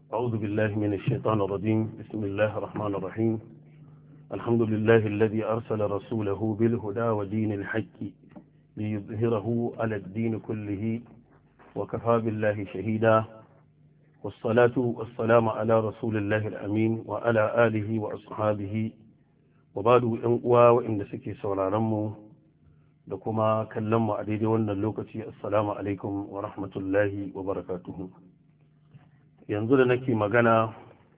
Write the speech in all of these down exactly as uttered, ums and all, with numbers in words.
أعوذ بالله من الشيطان الرجيم. بسم الله الرحمن الرحيم. الحمد لله الذي أرسل رسوله بالهدى ودين الحق ليظهره على الدين كله وكفى بالله شهيدا، والصلاة والسلام على رسول الله الأمين وعلى آله وأصحابه وبعد أنقوى وإن سكي سورارمو لكما كلموا عديد وانا اللوكتي. السلام عليكم ورحمة الله وبركاته. yanzu da nake magana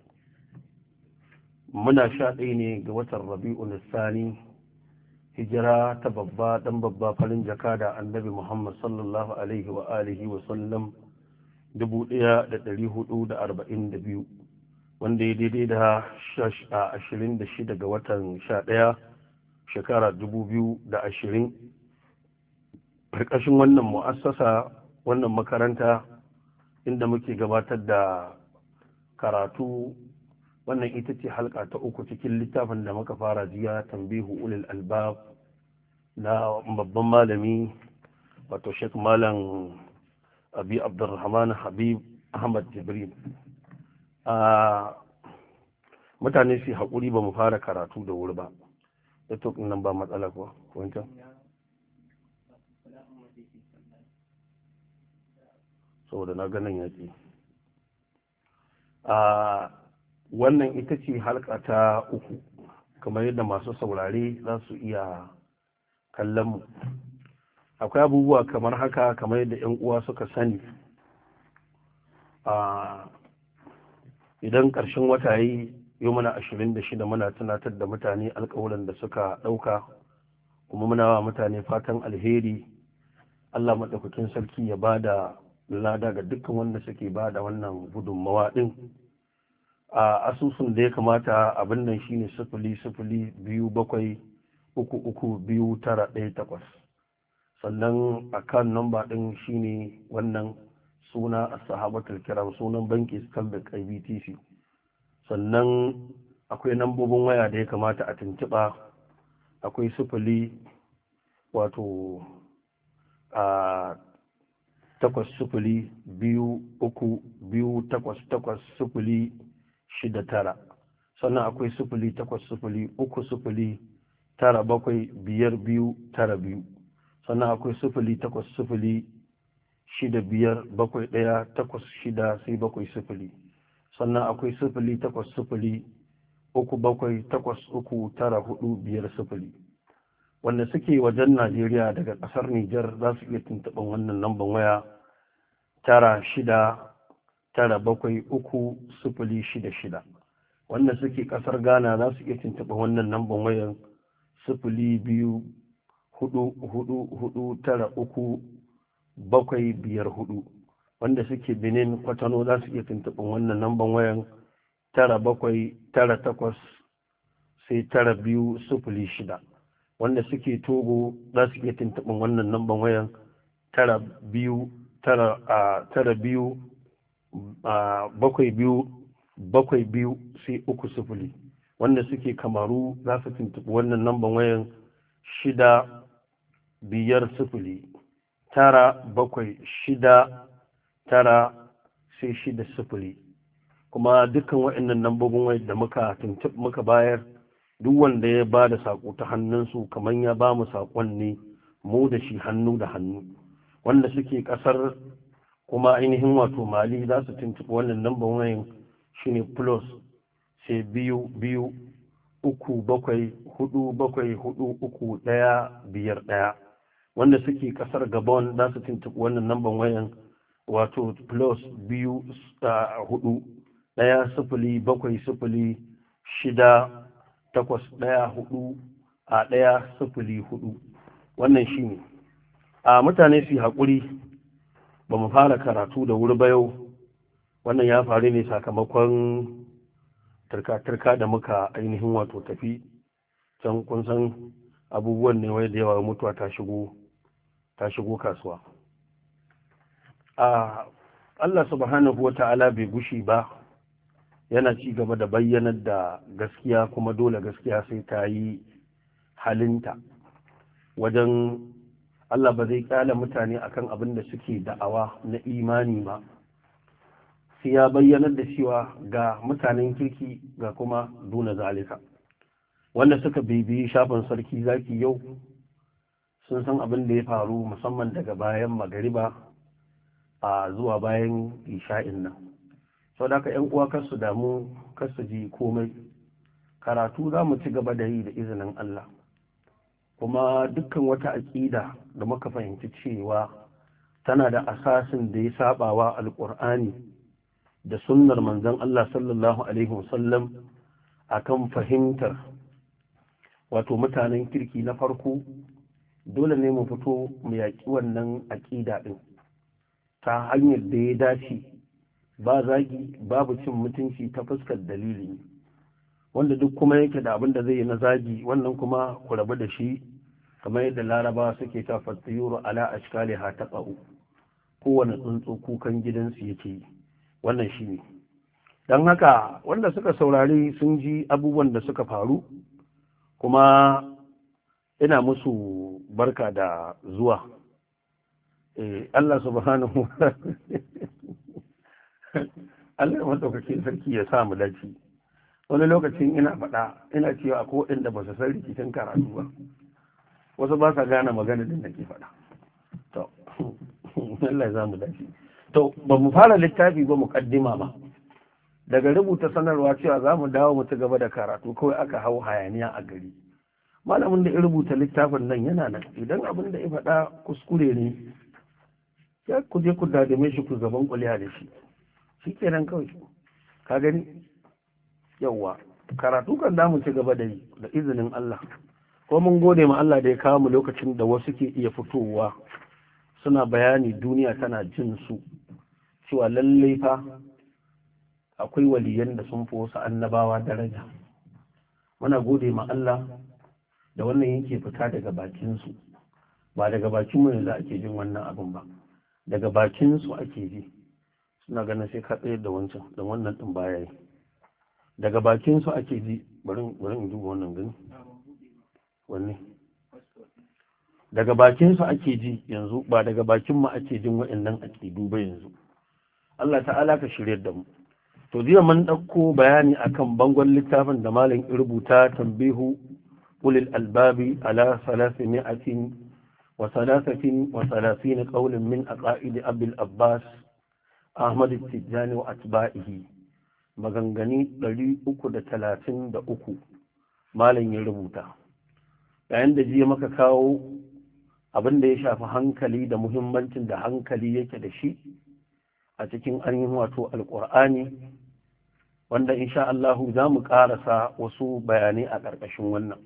muna sha ɗaya ne ga watan rabi'u nisani, hijira ta babba ɗan babba farin jaka da annabi muhammad sallallahu alaihi wa alihi wa sallam dubu ɗaya da ɗari hudu da arba'in da biyu, wanda ya daidai da ashirin da shida ga watan sha ɗaya shekara dubu biyu da ashirin. ƙarƙashin wannan mu'assasa, wannan makaranta inda muke gabatar da karatu, wannan ita ce halka ta uku cikin littafin da muka fara jiya, tambihu ulil albab na babban malami wato Sheikh Malam Abi Abdurrahman Habib Ahmad Jibril. a mutane su haƙuri ba mu fara karatu da wuri ba, da tokin nan ba matsala ko wancan saboda na ganin yaƙi. a wannan ita ce halka ta uku, kamar yadda masu saurare za su iya kallon mu. akwai abubuwa kamar haka, kamar yadda 'yan uwa suka sani. a idan ƙarshen wata yi yau muna ashirin da shida, muna tunatar da mutane alƙawuran da suka ɗauka, kuma muna wa mutane fatan alheri. Allah maɗaukakin sarki ya ba da lada ga dukkan wanda suke ba da wannan gudunmawa ɗin. a asusun da ya kamata abin nan shine sifili sifili biyu bakwai uku uku biyu tara ɗaya takwas, sannan akan namba ɗin shine wannan suna a sahabatul kiram, sunan banki stanbic I B T C. sannan akwai nambobin waya da ya kamata a tuntuɓa, akwai sifili wato a takwas sufuli biyu uku biyu takwas takwas sufuli shida tara, sannan akwai sufuli takwas sufuli uku sufuli tara bakwai biyar biyu tara biyu, sannan akwai sufuli takwas sufuli shida biyar bakwai ɗaya takwas shida sai bakwai sufuli, sannan akwai sufuli takwas sufuli uku bakwai takwas uku tara hudu biyar sufuli. wanda suke wajen Najeriya daga ƙasar Nijar za su iya tuntuɓin wannan lambar waya tara shida tara bakwai uku sufuli shida shida. wanda suke ƙasar Ghana za su iya tuntuɓin wannan lambar wayan sufuli biyu hudu hudu hudu tara uku bakwai biyar hudu. wanda suke Benin Kwatano za su iya tuntuɓin wannan lambar wayan tara bakwai tara takwas sai tara biyu sufuli shida. wanda suke Togo za su iya tuntuɓin wannan namban wayan tara biyu tara a tara biyu a bakwai biyu bakwai biyu sai uku sufuli. wanda suke Kamaru za su tuntuɓi wannan namban wayan shida biyar sufuli tara bakwai shida tara sai shida sufuli. kuma dukkan waɗannan nambobin wayan da muka tuntuɓi muka bayar, duk wanda ya ba da saƙo ta hannunsu kamar ya ba mu saƙon ne mu da shi hannu da hannu. wanda suke ƙasar kuma ainihin wato Mali za su tuntuɓi wannan lambar wayan shine plus sai biyu biyu uku bakwai hudu bakwai hudu uku ɗaya biyar ɗaya. wanda suke ƙasar Gabon za su tuntuɓi wannan lambar wayan wato plus biyu hudu ɗaya sifili bakwai sifili shida takwas ɗaya hudu a ɗaya sifili hudu. wannan shi ne a mutane su haƙuri ba mu fara karatu da wuri ba yau. wannan ya faru ne sakamakon turka-turka da muka ainihin wato tafi can. kun san abubuwan ne wai da yawa, mutuwa ta shigo ta shigo kasuwa. a Allah subhanahu wata'ala bai gushi ba, yana ci gaba da bayyanar da gaskiya, kuma dole gaskiya sai ta yi halinta. wajen Allah ba zai kyale mutane akan abin da suke da'awa na imani ba sai ya bayyanar da cewa ga mutanen kirki ga kuma duna zalika. Wanda suka bibiyi shafin sarki zaki yau sun san abin da ya faru musamman daga bayan magariba a zuwa bayan isha'in nan. Sau da ka ‘yan uwa kar su damu, kar su ji komai, karatu za mu ci gaba da yi da izinin Allah. Kuma dukkan wata aƙida da muka fahimci cewa tana da asasin da ya sabawa alƙur'ani da sunnar manzon Allah sallallahu alaihi wasallam akan fahimtar wato mutanen kirki na farko, dole ne mu fito mu yaƙi wannan aƙida ɗin ta hanyar da ya dace, ba zagi babu cin mutunci ta fuskar dalili. Wanda duk kuma yake da abin da zai yi na zagi, wannan kuma ku rabu da shi, kamar yadda laraba suke ta fatiyuru ala ashkali ha ta ƙa'u, kowane tsuntsu kukan gidansu yake yi. Wannan shi ne. Don haka wanda suka saurari sun ji abubuwan da suka faru, kuma ina musu barka da zuwa. Eh, Allah subhanahu Allah ya madaukakin sarki ya sa mu dace. Wani lokacin ina faɗa ina cewa akwai waɗanda ba su san rikicin karatu ba, wasu ba sa gane magana da nake faɗa. To Allah ya za mu dace. To ba mu fara littafi ba, muƙaddima ba. Daga rubuta sanarwa cewa za mu dawo mu ci gaba da karatu kawai aka hau hayaniya a gari. Malamin da ya rubuta littafin nan yana nan, idan abin da ya faɗa kuskure ne ya ku je ku dadame shi ku gaban kuliya da shi, shi kenan kawai. Ka gani yawwa karatu kan da mu ci gaba da yi da izinin Allah. Ko mun gode ma Allah da ya kawo mu lokacin da wasu ke iya fitowa suna bayani duniya tana jin su cewa lallai fa akwai waliyan da sun fi wasu annabawa daraja. Muna gode ma Allah da wannan yake fita daga bakinsu, ba daga bakinmu ne za ake jin wannan abin ba, daga bakinsu ake ji. Suna ganin sai ka tsaye da wancan da wannan ɗin baya yi, daga bakinsu ake ji. Bari in duba wannan gani wanne, daga bakinsu ake ji yanzu, ba daga bakinmu ake jin waɗannan ake duba yanzu. Allah ta'ala ka shirya da mu. To jiya mun ɗauko bayani akan bangon littafin da malam rubuta, tambihu ulil albabi ala salasimi'atin wa salasatin wa salasin qawlin min aqaid Abil Abbas Ahmad Tijani wa atba'ihi. Magangani ɗari uku da talatin da uku malam ya rubuta. Yayin da jiya maka kawo abin da ya shafi hankali da muhimmancin da hankali yake da shi a cikin ainihin wato alƙur'ani, wanda insha Allahu za mu ƙarasa wasu bayanai a ƙarƙashin wannan.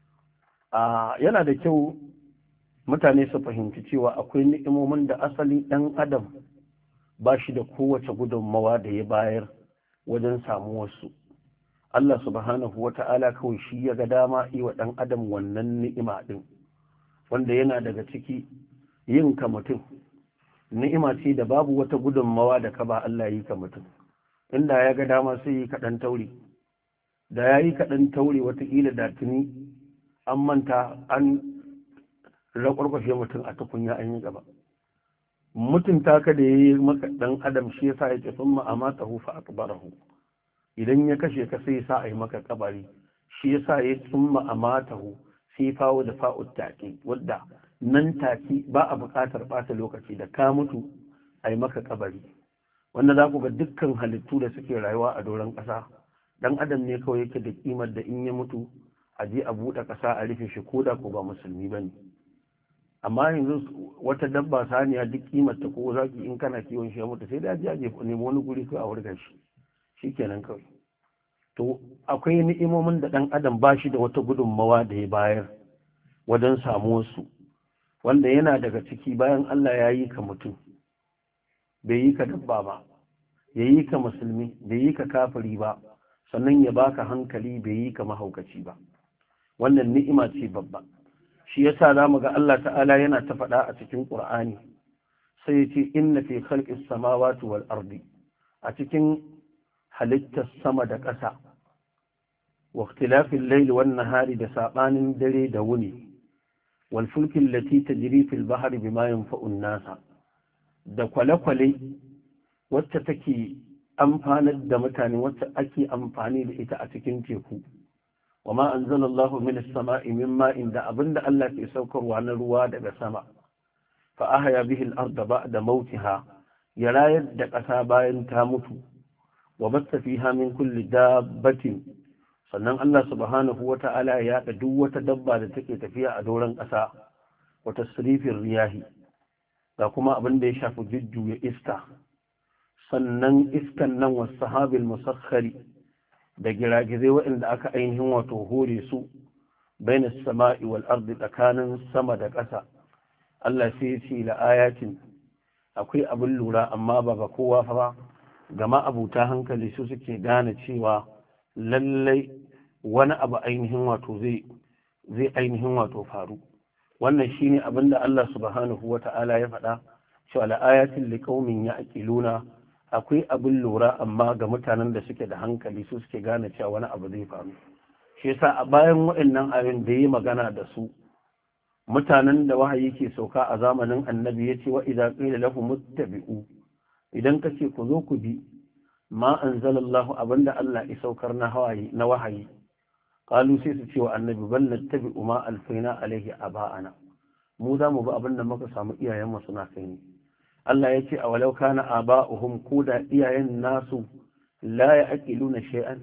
Yana da kyau mutane su fahimci cewa akwai ni'imomin da asali ɗan adam ba shi da kowace gudunmawa da ya bayar wajen samuwarsu. Allah subhanahu wa ta'ala kawai shi ya ga dama yi wa ɗan adam wannan ni'ima ɗin, wanda yana daga ciki yin ka mutum. Ni'ima ce da babu wata gudunmawa da ka ba Allah yi ka mutum. Inda ya ga dama sai yi kaɗan tauri, da ya yi kaɗan tauri watakila da tuni an manta an raƙwarƙwashe mutum a tukunya an yi gaba. Mutunta ka da ya yi maka ɗan adam shi yasa ya ce sun ma'amata hufa a ƙabarahu, idan ya kashe ka sai sa a yi maka ƙabari, shi yasa ya sun ma'amata hu sai fawo da fa'ud taƙi, wadda nan take ba a buƙatar ɓata lokaci da ka mutu a yi maka ƙabari. Wanda za ku ga dukkan halittu da suke rayuwa a doron ƙasa, ɗan adam ne kawai yake da ƙimar da in ya mutu a je a buɗe ƙasa a rufe shi, ko da ko ba musulmi ba ne. Amma yanzu wata dabba saniya duk ƙimar ta ko zaki in kana kiwon shi ya mutu sai da je a je nemi wani guri ko a wurga shi, shi kenan kawai. To akwai ni'imomin da ɗan adam ba shi da wata gudunmawa da ya bayar wajen samuwarsu, wanda yana daga ciki bayan Allah ya yi ka mutum, bai yi ka dabba ba, ya yi ka musulmi, bai yi ka kafiri ba, sannan ya baka hankali, bai yi ka mahaukaci ba. Wannan ni'ima ce babba. Shi yasa zamu ga Allah ta'ala yana ta faɗa a cikin Qur'ani, sai ya ce inna fi khalqis samawati wal ardi, a cikin halittar sama da ƙasa, wa ikhtilafil layli wan nahari, da sabanin dare da wuni, wal fulki allati tajri fil bahri bima yanfa'u an-nasa, da kwale-kwale wacce take amfanar da mutane wacce ake amfani da ita a cikin teku wa ma anzalallahu minas sama'i min ma'in da abinda Allah ke saukarwa na ruwa daga sama fa ahya bihi al-ardha ba'da mautiha ya rayar da ƙasa bayan ta mutu wa batta fiha min kulli dabbatin sannan Allah subhanahu wata'ala ya yaɗa duk wata dabba da take tafiya a doron ƙasa wa tasrifin riyahi ga kuma abin da ya shafi jujjuya iska sannan iskan nan wasu sahabil musakhari da giragizai waɗanda aka ainihin wato hore su bainas sama'i wal ardi tsakanin sama da ƙasa Allah sai ya ce la ayatin akwai abin lura amma ba ga kowa fa ga ma'abuta hankali su suke gane cewa lallai wani abu ainihin wato zai zai ainihin wato faru wannan shine abin da Allah subhanahu wata'ala ya faɗa cewa la ayatin liqaumin ya'qiluna akwai abin lura amma ga mutanen da suke da hankali su suke gane cewa wani abu zai faru shi yasa a bayan waɗannan ayoyin da yi magana da su mutanen da wahayi ke sauka a zamanin annabi yace wa idza qila lahum muttabi'u idan kace ku zo ku bi ma anzalallahu abinda Allah ya saukar na hawayi na wahayi qalu sai su ce wa annabi bal nattabi'u ma alfaina alaihi aba'ana mu za mu bi abinda muka samu iyayen mu suna kai ne Allah ya ce a walau kana aba'uhum ko da iyayen nasu la ya'qiluna shay'an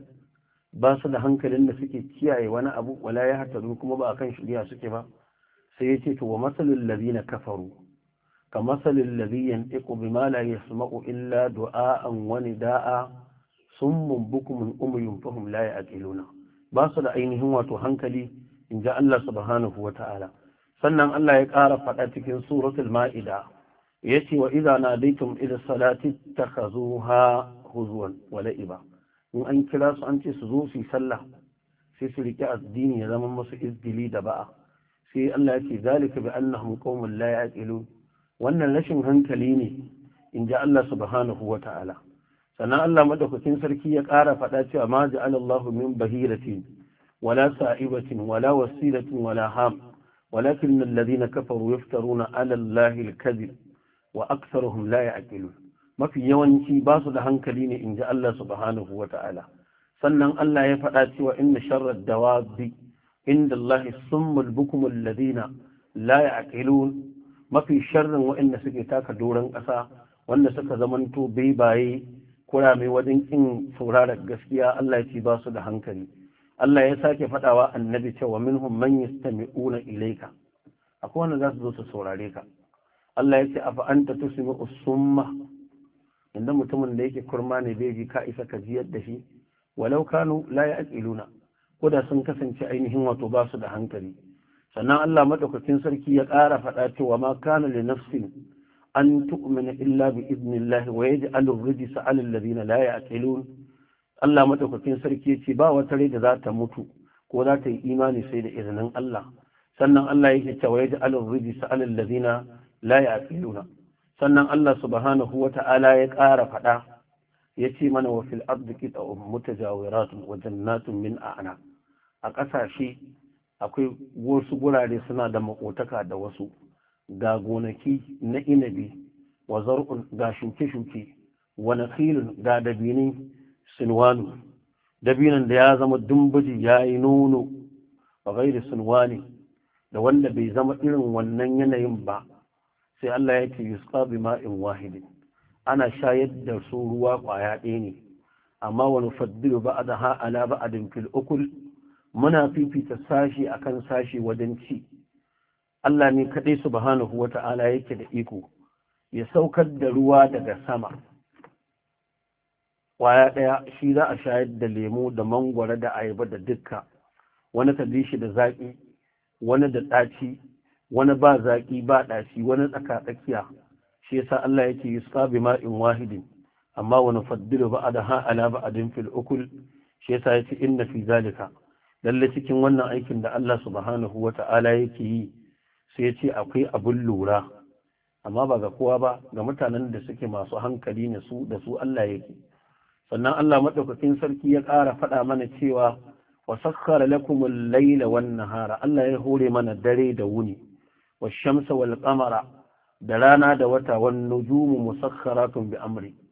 ba su da hankalin da suke kiyaye wani abu wala ya hataru kuma ba akan shari'a suke ba sai ya ce to wa masalul ladina kafaru ka masalul ladhi yantiqu bima la yasma'u illa du'a'an wa nida'a summun bukmun umyun fahum la ya'qiluna ba su da ainihin wato hankali inja Allah subhanahu wata'ala sannan Allah ya ƙara faɗa cikin suratul ma'ida yace wa idza nadaytum ila salati takhazuha huzwan wa la'iba in an kira su an ce su zo su yi sallah sai su rike addini ya zama musu izdili da ba'a sai Allah yace zalika bi annahum qaumun la ya'qilun wannan rashin hankali ne inja Allah subhanahu wata'ala sannan Allah madaukakin sarki ya ƙara faɗa cewa ma ja'ala Allahu min bahiratin wala sa'ibatin wala wasilatin wala ham walakin alladhina kafaru yaftaruna 'ala Allahi al-kadhib wa aktharuhum la ya'qilun mafi yawanci ba su da hankali ne inji Allah subhanahu wata'ala sannan Allah ya faɗa cewa inna sharrad dawabi inda Allah summul bukumul ladina la ya'qilun mafi sharrin waɗanda suke taka doron ƙasa wanda suka zamanto baibaye kurame wajen kin sauraron gaskiya Allah ya ce ba su da hankali Allah ya sake faɗawa annabi cewa minhum man yastami'una ilayka akwai wanda za su zo su saurare ka Allah ya ce afa anta tusmi'u summa inda mutumin da yake kurma ne bai ji ka isa ka jiyar da shi walau kanu la ya'qiluna ko da sun kasance ainihin wato ba su da hankali sannan Allah madaukakin sarki ya ƙara faɗa cewa ma kana li nafsin an tu'mina illa bi idnillahi wa yaj'alu ar-rijsa 'ala alladhina la ya'qilun Allah madaukakin sarki ya ce ba wata rai da za ta mutu ko za ta yi imani sai da izinin Allah sannan Allah yake cewa yaj'alu ar-rijsa 'ala alladhina la ya'qiluna sannan Allah subhanahu wata'ala ya ƙara faɗa yace mana wa fil ardi qita'un mutajawiratun wa jannatun min a'nab a ƙasashe akwai wasu gurare suna da makotaka da wasu ga gonaki na inabi wa zar'un ga shuke-shuke wa nakhilun ga dabini sinwanu dabinan da ya zama dumbuji yayi nono wa ghairi sinwani da wanda bai zama irin wannan yanayin ba sai Allah ya ce yusqa bima'in wahidin ana shayar da su ruwa kwaya ɗaya ne amma wa nufaddilu ba'daha ala ba'din fil ukul muna fifita sashi akan sashi wajen ci Allah ne kaɗai subhanahu wata'ala yake da iko ya saukar da ruwa daga sama kwaya ɗaya shi za a shayar da lemu da mangwara da ayaba da dukka wani ka shi da zaƙi wani da ɗaci wani ba zaƙi ba ɗaci wani tsaka-tsakiya shi yasa Allah yake yusqa bima'in wahidin amma wa nufaddilu ba'daha ala ba'din fil ukul shi yasa yace inna fi zalika lalle cikin wannan aikin da Allah subhanahu wata'ala yake yi sai yace akwai abun lura amma ba ga kowa ba ga mutanen da suke masu hankali ne su da su Allah yake sannan Allah madaukakin sarki ya ƙara faɗa mana cewa wa sakhkhara lakumul layla wan nahara Allah ya hore mana dare da wuni والشمس والقمر da rana da wata wan nujumu musakharatun bi amri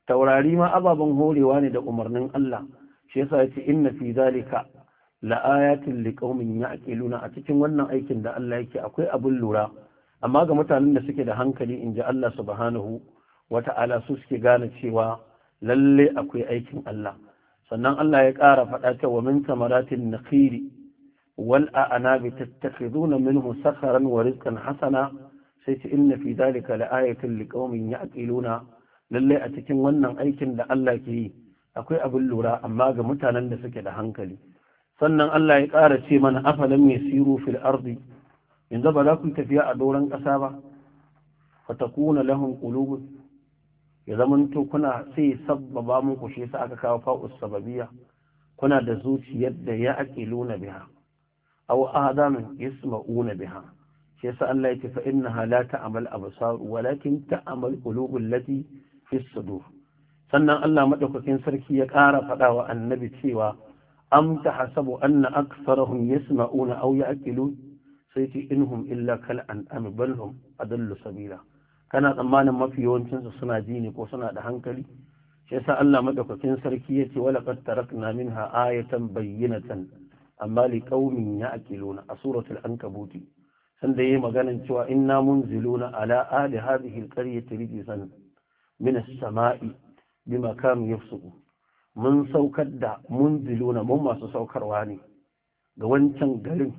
taurari ma ababen horewa ne da umarnin Allah shi yasa yace inna fi zalika la'ayatin liqaumin ya'qiluna a cikin wannan aikin da Allah yake akwai abin lura amma ga mutanen da suke da hankali inji Allah subhanahu wata'ala su suke gane cewa lalle akwai aikin Allah sannan Allah ya ƙara faɗa cewa min samaratin nakhiri wal a'nabi tattakhiduna minhu sakharan wa rizqan hasana sai ce inna fi dhalika la'ayatin liqaumin ya'qiluna lalle a cikin wannan aikin da Allah ke yi akwai abin lura amma ga mutanen da suke da hankali sannan Allah ya ƙara ce mana afalam yasiru fil ardi yanzu ba za ku tafiya a doron ƙasa ba fatakuna lahum qulubun ya zamanto kuna sai sabbaba muku shi yasa aka kawo fa'us sababiyya kuna da zuciyar da ya aqiluna biha aw adamin yasma'una biha shi yasa Allah yake fa innaha la ta'mal absar walakin ta'mal qulubul lati fi sudur sannan Allah madaukakin sarki ya ƙara faɗa wa annabi cewa am tahasabu anna aktharahum yasma'una aw ya'qilun sai ce inhum illa kal an'am bal hum adallu sabila kana tsammanin mafi yawancinsu suna ji ne ko suna da hankali shi yasa Allah madaukakin sarki yace wala qad tarakna minha ayatan bayyinatan amma liqaumin ya'qiluna a suratul ankabut sanda yayi maganan cewa inna munziluna ala ali hadhihi alqaryati rijzan min as-sama'i bima kanu yafsuqun mun saukar da munziluna mun masu saukarwa ne ga wancan garin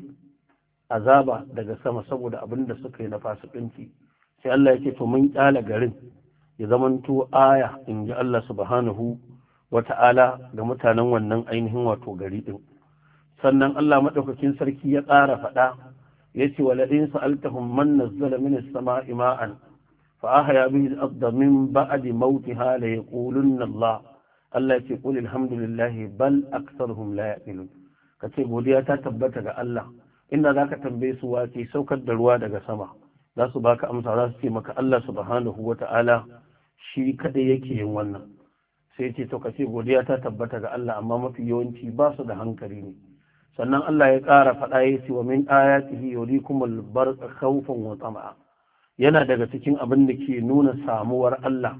azaba daga sama saboda abinda suka yi na fasikanci sai Allah yake to mun kyala garin ya zamanto aya in ji Allah subhanahu wata'ala ga mutanen wannan ainihin wato gari din sannan Allah madaukakin sarki ya ƙara faɗa yace wala in sa'altahum man nazzala min as-sama'i ma'an fa ahya bihi al-ardha min ba'di mawtiha la yaqulunna Allah Allah yace qul alhamdulillahi bal aktharuhum la ya'qilun kace godiya ta tabbata ga Allah inda zaka tambaye su wace saukar da ruwa daga sama za su baka amsa za su ce maka Allah subhanahu wa ta'ala shi kadai yake yin wannan sai ce to kace godiya ta tabbata ga Allah amma mafi yawanci ba su da hankali ne sannan Allah ya ƙara faɗa ya ce wa min ayatihi yurikumul barqa khawfan wa tama'a yana daga cikin abin da ke nuna samuwar Allah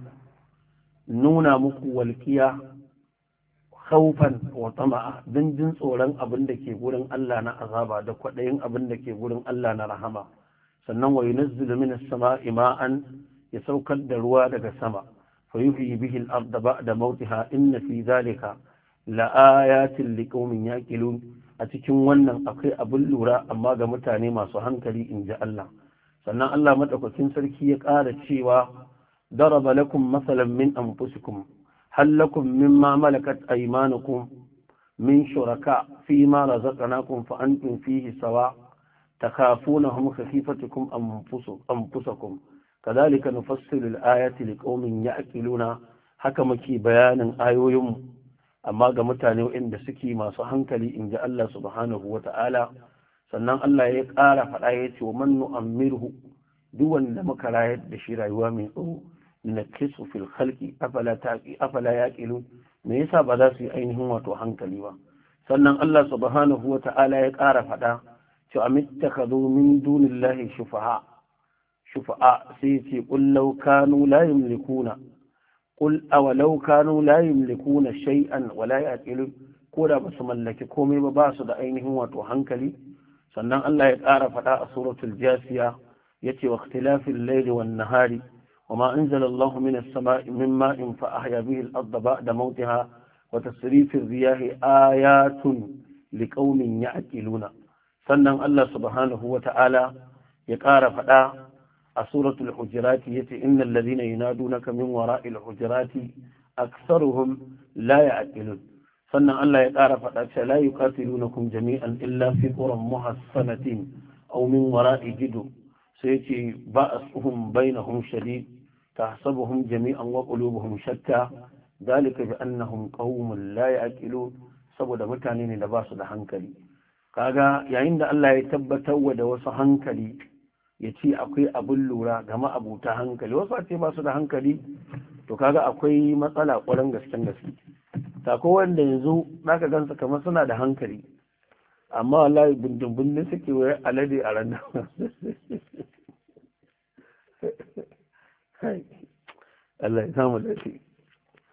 nuna muku walqiya khawfan wa tama'a dan jin tsoron abin da ke gurin Allah na azaba da kwaɗayin abin da ke gurin Allah na rahama sannan wa yunazzilu minas sama'i ma'an ya saukar da ruwa daga sama fa yuhyi bihi al-ardha ba'da mawtiha inna fi dhalika la'ayatin liqaumin yaqilun a cikin wannan akwai abin lura amma ga mutane masu hankali inji Allah sannan Allah madaukakin sarki ya ƙara cewa daraba lakum masalan min anfusikum hal lakum mimma malakat aymanukum min shuraka fi ma razaqnakum fa antum fihi sawa' تخافونهم خفيفتكم أنفسكم كذلك نفصل الآيات لقوم يأكلون حكمك بيانا آيوهم أما قمتاني وإن دسكي ما صحنك لي إن جاء الله سبحانه وتعالى سنن الله يقال فالآيات ومن نؤمره دون لمك لا يدشير أيوامي نكس في الخلق أفلا, أفلا يأكلون ميسا بداسي أينهم وتوحنك لي سنن الله سبحانه وتعالى يقال فالآيات أم اتخذوا من دون الله شفعاء شفعاء سيتي قل لو كانوا لا يملكون قل أولو كانوا لا يملكون شيئا ولا يأكلون قل بس ملك كومي بباسد أينهم وتوحنكلي سنن الله يتعرى فتاة سورة الجاسية يتي واختلاف الليل والنهار وما أنزل الله من السماء من ماء فأحيا به الأرض بعد موتها وتصريف الرياح آيات لقوم يأكلون sannan Allah subhanahu wa ta'ala ya ƙara faɗa a suratul hujurati yace innal ladhina yunadunaka min wara'il hujurati aktharuhum la ya'qilun sannan Allah ya ƙara faɗa cewa la yuqatilunakum jami'an illa fi quran muhassanatin aw min wara'i jidu sai yace ba'asuhum bainahum shadid tahsabuhum jami'an wa qulubuhum shatta dalika bi annahum qaumun la ya'qilun saboda mutane ne da ba su da hankali kaga yayin da Allah ya tabbatar wa da wasu hankali ya ce akwai abin lura ga ma'abuta hankali wasu ce ba su da hankali to kaga akwai matsala ƙwarar gasken gaske tako wanda yanzu zaka gansa kamar suna da hankali amma wallahi bindin bindin suke wayar alade a ranar Allah ya samu dace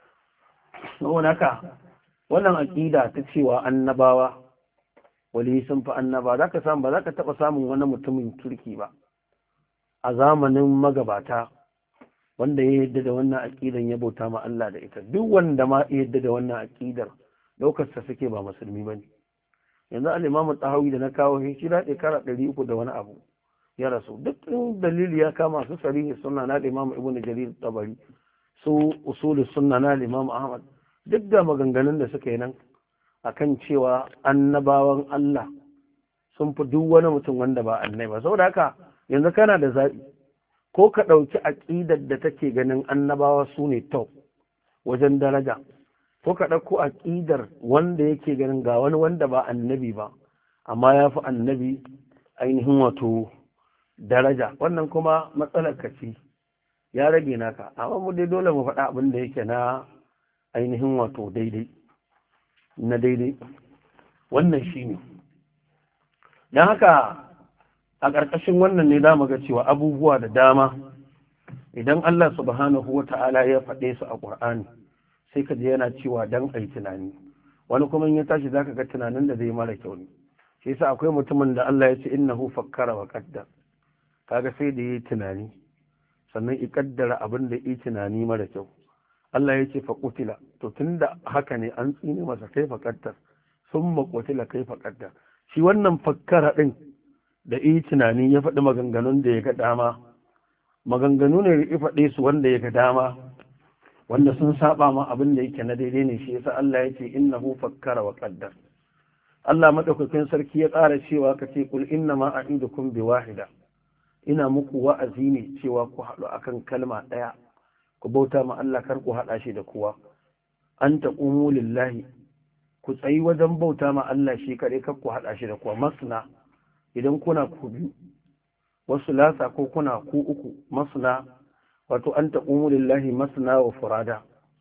saboda haka wannan aƙida ta cewa annabawa wali sun fi annaba za ka samu ba za ka taɓa samun wani mutumin kirki ba a zamanin magabata wanda ya yadda da wannan aƙidan ya bauta ma Allah da ita duk wanda ma ya yadda da wannan aƙidar lokacinsa suke ba musulmi ba ne yanzu al-imamu tahawi da na kawo shi da shekara ɗari uku da wani abu ya rasu duk dalili ya kama su sarihi sunna na al-imamu ibnu jarir tabari su usulu sunna na al-imamu ahmad duk da maganganun da suka yi nan akan cewa annabawan Allah sun fi duk wani mutum wanda ba annai ba saboda haka yanzu kana da zaɓi ko ka ɗauki aƙidar da take ganin annabawa su ne top wajen daraja ko ka ɗauko aƙidar wanda yake ganin ga wani wanda ba annabi ba amma ya fi annabi ainihin wato daraja wannan kuma matsalar ka ce ya rage naka amma mu dai dole mu faɗa abin da yake na ainihin wato daidai na daidai wannan shi ne don haka a ƙarƙashin wannan ne za mu ga cewa abubuwa da dama idan Allah subhanahu wa ta'ala ya faɗe su a ƙur'ani sai ka je yana cewa dan ai tunani wani kuma in ya tashi zaka ga tunanin da zai mara kyau ne shi yasa akwai mutumin da Allah ya ce innahu fakkara wa qaddar kaga sai da yayi tunani sannan i kaddara abin da yi tunani mara kyau Allah ya ce fa qutila to tunda haka ne an tsine masa kai fa qaddar summa qutila kai fa qaddar shi wannan fakkara din da yi tunani ya faɗi maganganun da ya ga dama maganganu ne ya faɗe su wanda ya ga dama wanda sun saba ma abin da yake na daidai ne shi yasa Allah ya ce innahu fakkara wa qaddar Allah madaukakin sarki ya ƙara cewa ka ce kul inna ma a'idukum bi wahida ina muku wa'azi ne cewa ku haɗu akan kalma ɗaya ku bauta ma Allah kar ku haɗa shi da kowa an taqumu lillahi ku tsayi wajen bauta ma Allah shi kaɗai kar ku haɗa shi da kowa masna idan kuna ku biyu wasu lasa ko kuna ku uku masna wato an taqumu lillahi masna wa furada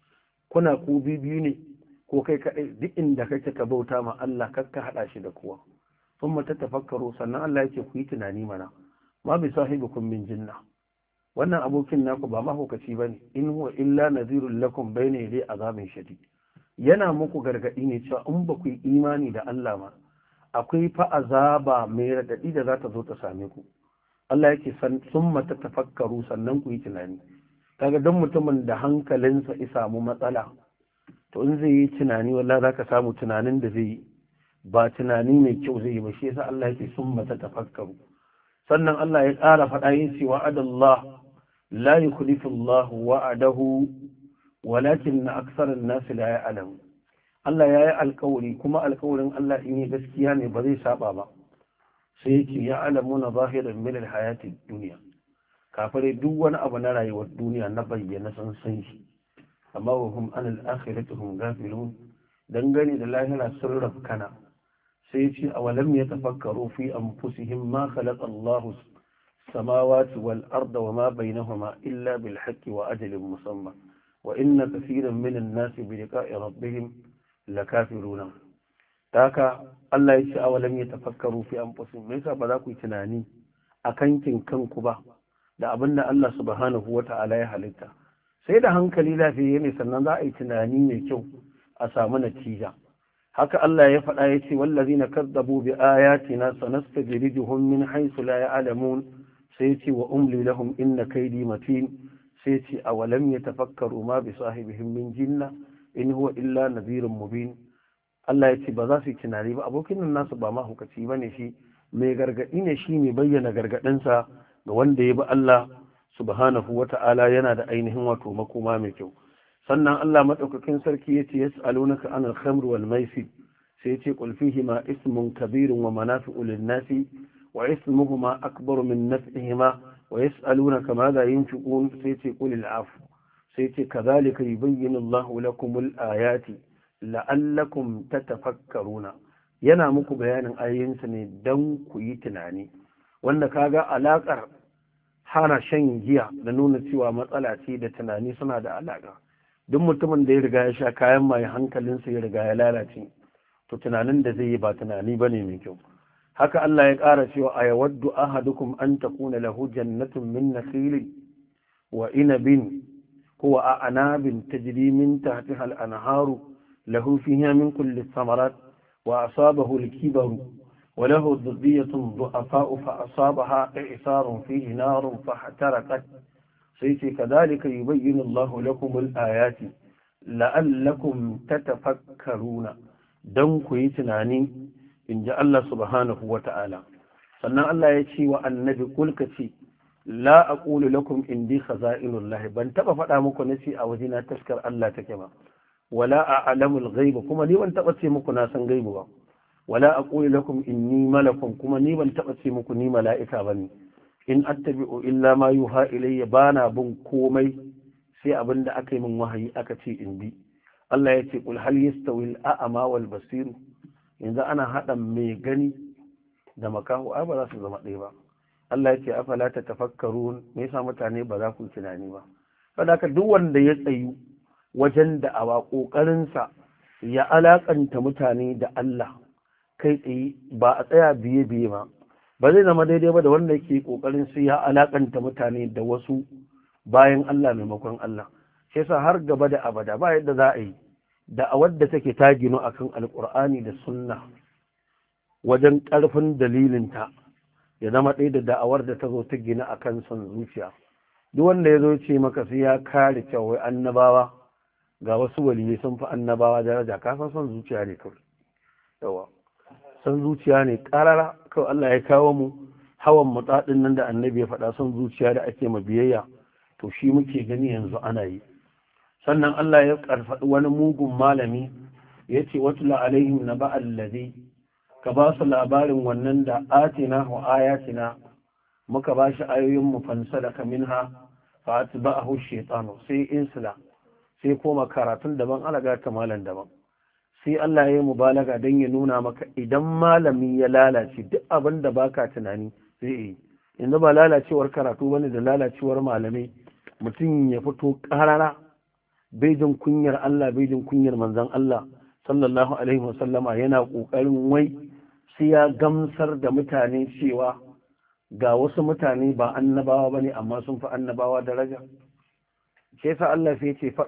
kuna ku biyu ne ko kai kaɗai duk inda kake ka bauta ma Allah kar ka haɗa shi da kowa thumma tatafakkaru sannan Allah yake ku yi tunani mana ma bi sahibikum min jinna wannan abokin naku ba mahaukaci bane in huwa illa nadhirul lakum bayna yaday azabin shadid yana muku gargadi ne cewa in ba ku yi imani da Allah ma akwai fa azaba mai radadi da za ta zo ta same ku Allah yake san summa tatafakkaru sannan ku yi tunani kaga dan mutumin da hankalinsa ya samu matsala to in zai yi tunani wallahi zaka samu tunanin da zai yi ba tunani mai kyau zai yi ba shi yasa Allah yake summa tatafakkaru sannan Allah ya ƙara faɗa yin cewa adallah la yukhlifu Allah wa'adahu walakin aktsara an-nas la ya'lamu Allah ya yi alƙawari kuma alƙawarin Allah in yi gaskiya ne ba zai saba ba sai yake ya alamuna zahiran min al-hayati dunya kafare duk wani abu na rayuwar duniya na bayyana san san shi amma wa hum an al-akhirati hum ghafilun dangane da lahira sun rafkana sai ce awalam yatafakkaru fi anfusihim ma khalaqa Allahu samawati wal arda wama bainahuma illa bil haqqi wa ajalin musamma wa inna kaseeran min an-nasi bi liqa'i rabbihim lakafiruna haka Allah ya ce awalam yatafakkaru fi anfusihim me yasa ba za ku yi tunani akan kin kanku ba da abinda Allah subhanahu wata'ala ya halitta sai da hankali lafiya ne sannan za a yi tunani mai kyau a samu natija haka Allah ya faɗa ya ce wallazina kadzabu bi ayatina sanastadrijuhum min haythu la ya'lamun sai ce wa umli lahum inna kaydi matin sai ce awalam yatafakkaru ma bi sahibihim min jinna in huwa illa nadhirun mubin Allah ya ce ba za su yi tunani ba abokin nan nasu ba mahukaci bane shi mai gargadi ne shi mai bayyana gargadinsa ga wanda ya bi Allah subhanahu wata'ala yana da ainihin wato makoma mai kyau sannan Allah madaukakin sarki yace yas'alunaka anil khamr wal maisir sai yace qul fihima ismun kabirun wa manafi'u lin-nasi wa ismuhuma akbaru min naf'ihima wa yas'alunaka madha yunfiqun sai yace qul al-'afw sai yace kadhalika yubayyinu Allahu lakumul ayati la'allakum tatafakkaruna yana muku bayanin ayoyinsa ne dan ku yi tunani wanda kaga alakar hana shan giya da nuna cewa matsala ce da tunani suna da alaka duk mutumin da ya riga ya sha kayan mai hankalinsa ya riga ya lalace to tunanin da zai yi ba tunani bane mai kyau haka Allah ya ƙara cewa ayawaddu ahadukum an takuna lahu jannatun min nakhilin wa inabin هو أعناب تجري من تحتها الأنهار له فيها من كل الثمرات وأصابه الكبر وله ذرية ضعفاء فأصابها إعصار فيه نار فاحترقت سيتي كذلك يبين الله لكم الآيات لعلكم تتفكرون دنك يتناني إن جاء الله سبحانه وتعالى sannan Allah ya ce wa annabi kulka ce la aqulu lakum indi khaza'inullah ban taba faɗa muku na ce a wajena taskar Allah take ba wala a'lamul ghaiba kuma ni ban taba ce muku na san gaibu ba wala aqulu lakum inni malakun kuma ni ban taba ce muku ni mala'ika bane in attabi'u illa ma yuha ilayya bana bin komai sai abinda aka yi min wahayi aka ce in bi Allah ya ce kul hal yastawi al-a'ma wal basir yanzu ana hada mai gani da makahu ai ba za su zama ɗaya ba Allah ya ce afala ta tafakkarun me yasa mutane ba za ku tunani ba saboda duk wanda ya tsayu wajen da awa kokarin sa ya alakanta mutane da Allah kai tsaye ba a tsaya biye biye ba ba zai zama daidai ba da wanda yake kokarin su ya alakanta mutane da wasu bayan Allah maimakon Allah shi yasa har gaba da abada ba yadda za a yi da a wadda take ta gino akan alqur'ani da sunna wajen ƙarfin dalilinta ya zama ɗaya da da'awar da ta zo ta gina a kan son zuciya duk wanda ya zo ce maka sai ya kare cewa annabawa ga wasu waliyai sun fi annabawa daraja ka san son zuciya ne kawai yawa son zuciya ne ƙarara kawai Allah ya kawo mu hawan mutsadin nan da annabi ya faɗa son zuciya da ake ma biyayya to shi muke gani yanzu ana yi sannan Allah ya karfaɗi wani mugun malami ya ce watula alaihim na ba'al ladhi ka ba su labarin wannan da atina wa ayatina muka ba shi ayoyin mu fansalaka minha fa atba'ahu shaytanu sai insula sai koma karatun daban alaga ta malan daban sai Allah ya yi mubalaga dan ya nuna maka idan malami ya lalace duk abin da baka tunani sai yi yanzu ba lalacewar karatu bane da lalacewar malamai mutum ya fito karara bejin kunyar Allah bejin kunyar manzon Allah sallallahu alaihi wasallama yana kokarin wai sai ya gamsar da mutane cewa ga wasu mutane ba annabawa bane amma sun fi annabawa daraja sai sa Allah sai ce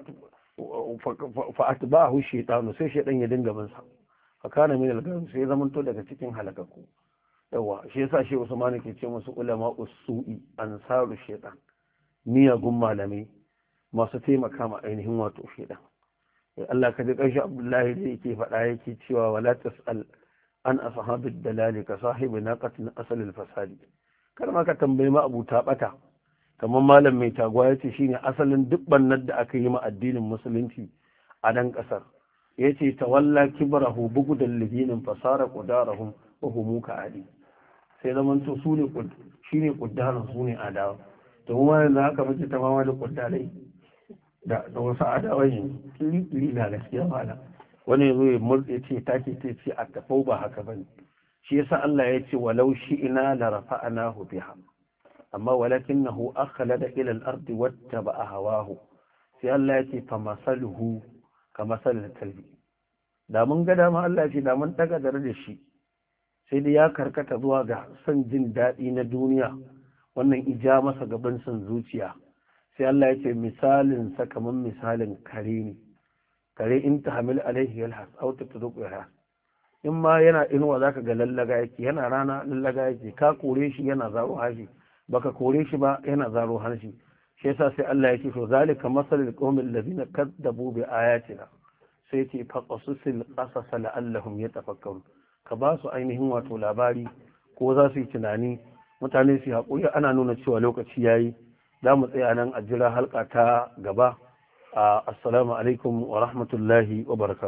fa atba'ahu shaytanu sai shaytan ya dinga bin sa fa kana min al-gham sai zaman to daga cikin halakaku yawa shi yasa shi Usman ke ce musu ulama usu'i ansaru shaytan miyagun malamai masu taimaka ma ainihin wato shaytan Allah ka ji kanshi Abdullahi da yake faɗa yake cewa wala tas'al an ashabid dalali ka sahibi naqatin asal al-fasadi kar ma ka tambayi ma abu ta bata kamar malam mai tagwa yace shine asalin duk bannar da aka yi ma addinin musulunci a dan kasar yace tawalla kibrahu bugudal lidinin fasara qudarahum wa hum ka'adi sai zaman to su ne shine quddaran su ne adawa to kuma yanzu haka muke tamama da quddarai da da wasu adawai kili na gaskiya mala wani yazo ya murɗe ce take ce ce a tafau ba haka bane shi yasa Allah ya ce walau shi'na la rafa'nahu biha amma walakinahu akhlada ila al-ardi wattaba'a hawahu sai Allah ya ce fa masaluhu ka masalil kalbi da mun ga dama Allah ya ce da mun daga dare da shi sai dai ya karkata zuwa ga son jin daɗi na duniya wannan ija masa gaban son zuciya sai Allah ya ce misalin sa kaman misalin kare ne kare in ta hamil alaihi yalhas aw tatruku yalhas in ma yana inuwa zaka ga lallaga yake yana rana lallaga yake ka kore shi yana zaro hashi baka kore shi ba yana zaro hashi shi yasa sai Allah yake to zalika masalul qaumil ladina kadzabu bi ayatina sai ce faqasusil qasas la'allahum yatafakkarun ka ba su ainihin wato labari ko za su yi tunani mutane su haƙuri ana nuna cewa lokaci yayi za mu tsaya nan a jira halka ta gaba. Assalamu alaikum wa rahmatullahi wa barakatuh.